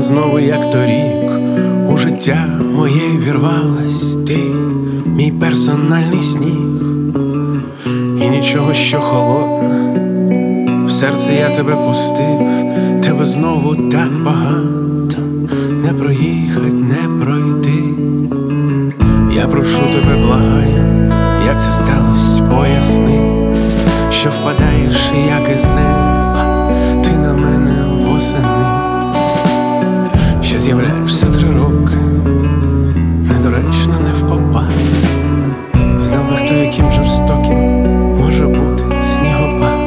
знову, як торік, у життя моє вірвалась ти, мій персональний сніг, і нічого, що холодна, в серце я тебе пустив, тебе знову так багато, не проїхать, не пройти. Я прошу тебе, благаю, як це сталося, поясни, що впадаєш, як із неба, ти на мене восени, що з'являєшся 3 роки, недоречно, не впопад. Знав би хто, яким жорстоким може бути снігопад.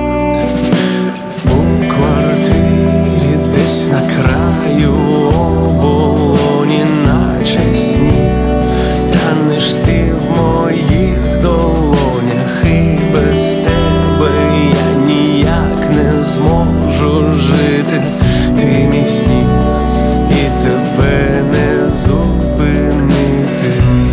У квартирі десь на краю оболоні, наче сніг, танеш ти в моїх долонях, і без тебе я ніяк не зможу жити. Ти мій сніг, і тебе не зупинити.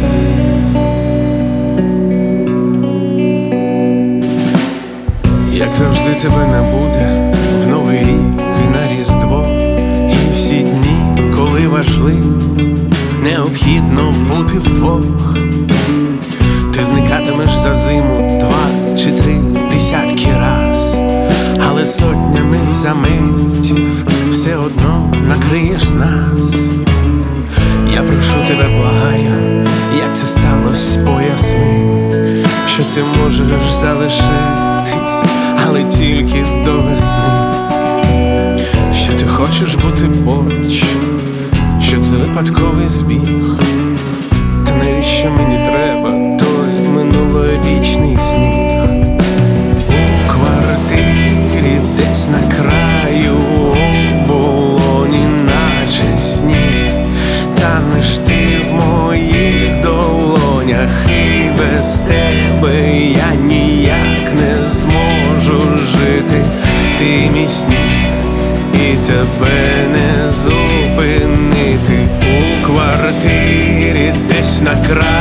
Як завжди тебе не буде в Новий рік і на Різдво, і всі дні, коли важливо, необхідно бути вдвох. Ти зникатимеш за зиму 2 чи 3 десятки раз, але сотнями заметів все одно накриєш нас. Я прошу тебе, благаю, як це сталося, поясни, що ти можеш залишитись, але тільки до весни, що ти хочеш бути поруч, що це випадковий збіг. Та навіщо мені треба той минулорічний сніг? У квартирі десь на краю оболоні, наче сніг, танеш ти в моїх долонях, і без тебе я ніяк не зможу жити. Ти мій сніг, і тебе не зупинити. У квартирі десь на краю